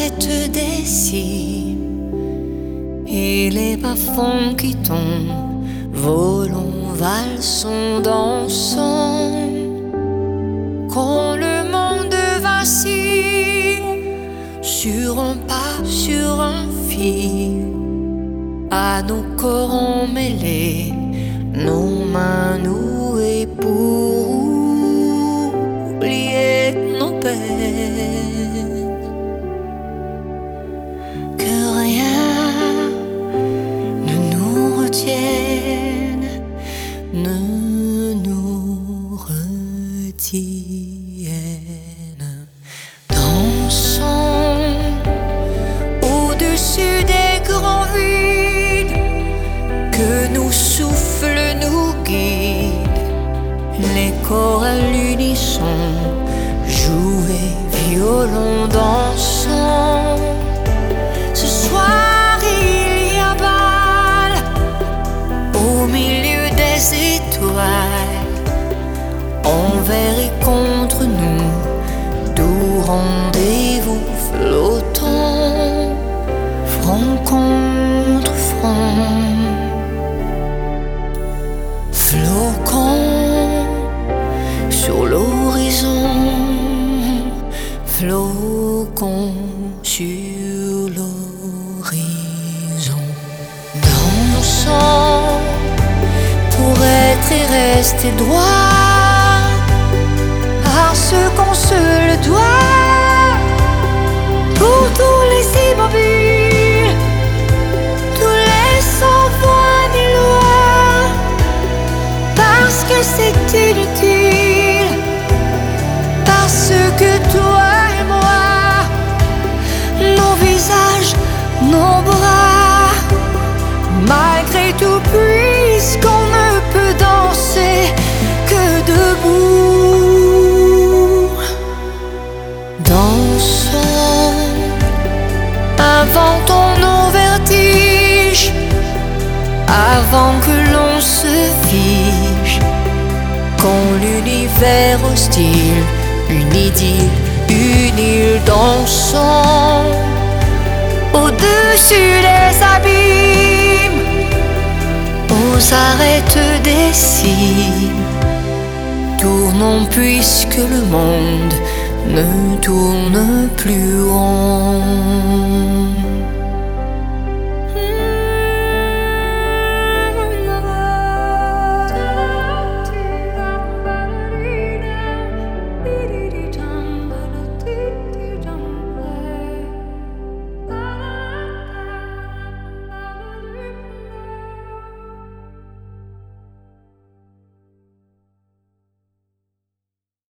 arêtes des cimes et les bas-fonds qui tombent, volons, valsons, dansons. Quand le monde vacille sur un pas, sur un fil, à nos corps emmêlés, nos mains nouées pour oublier nos peines. Que rien ne nous retienne, ne nous retienne. Dansons au-dessus des grands vides, que nos souffles nous guident, les corps à l'unisson, jouer, violon, dansons. Ce soir il y a bal au milieu des étoiles, envers et contre nous, doux rendez-vous flottants, front contre front. Flocons sur l'horizon, flocons sur l'horizon. Dansons pour être et rester droit, parce qu'on se le doit. Pour tous les immobiles, tous les sans voix ni loi, parce que c'est inutile, parce que toi et moi, nos visages, nos bras, malgré tout, puisqu'on ne peut danser que debout. Dansons, inventons nos vertiges, avant que l'on se fige. Quand l'univers hostile, une idylle, une île, dansons au-dessus des abîmes, aux arêtes des cimes. Tournons puisque le monde ne tourne plus rond.